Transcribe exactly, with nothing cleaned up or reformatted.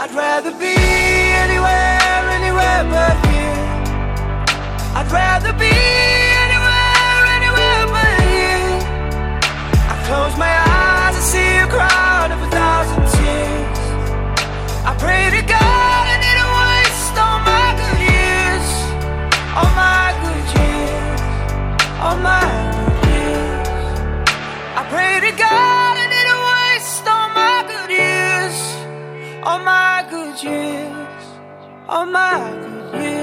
I'd rather be anywhere, anywhere but here. I'd rather be anywhere, anywhere but here. I close my eyes and see a crowd of a thousand tears. I pray to God I didn't waste all my good years, all my good years, all my good years. I pray to God I didn't waste all my good years, all my good years, all my good years.